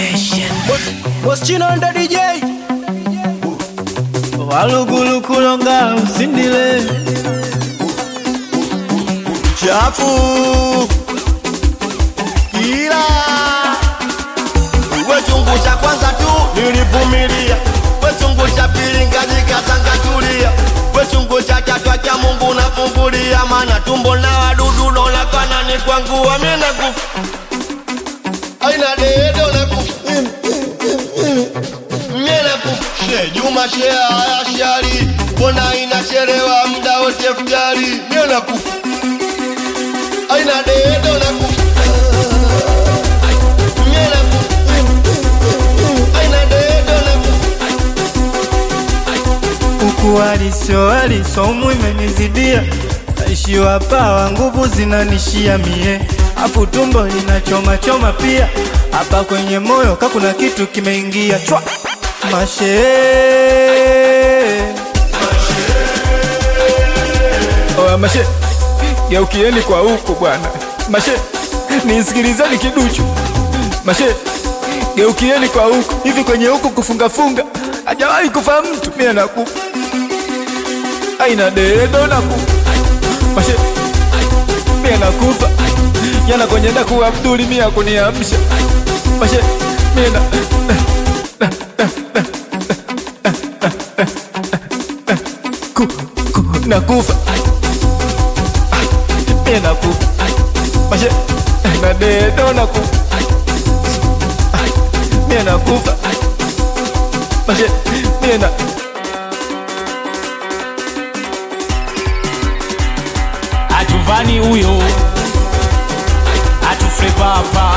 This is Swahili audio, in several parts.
Boss Chino and DJ Walugulu kulonga usindile chafu kila uwe chungu cha kwanza tu nilivumilia, we chungu cha pili ngajikatanga tulia, we chungu cha tatu cha Mungu nafumbulia, maana tumbo na wadudu dola kana ni kwangu amena kufa aina dedo na kufa mena kufa she Juma she haya shari bona inachelewa muda wote futari mena kufa aina dedo na kufa mena kufa aina dedo na kufa ukuwali somu imenizidia naishiwa pawa nguvu zinanishia mie afu tumbo linachoma choma pia hapa kwenye moyo kakuna kitu kimeingia chwa mashe oa mashe geukieni kwa huko bwana mashe nisikilizeni kiduchu mashe geukieni kwa huko hivi kwenye huko kufunga hajawahi kufa mtu mimi nakufa aina dedo nakufa mashe mimi nakufa yana kwenye ndaku Abduli mimi akuniamsha mashe mimi nakufa mimi nakufa mashe na dedo nakufa mimi nakufa mashe mimi na atuvani huyo atufrepa hapa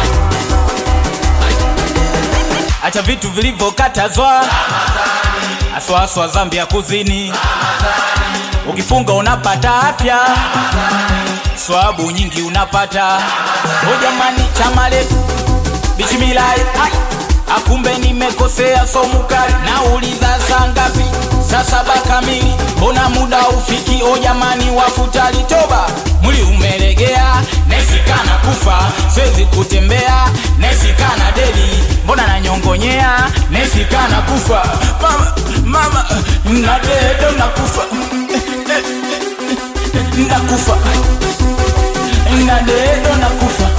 acha vitu vilivyokatazwa aswa Zambia kuzini ukifunga unapata afya swabu nyingi unapata o jamani chamale bismillah akumbe nimekosea somu kali nauliza saa ngapi saa 7 kamili mbona muda ufiki o jamani wafutali toba mwili umelegea nesikana kufa siwezi kutembea nesikana dedi mbona nanyongonyea nesikana kufa mama na dedo nakufa nakufa na dedo nakufa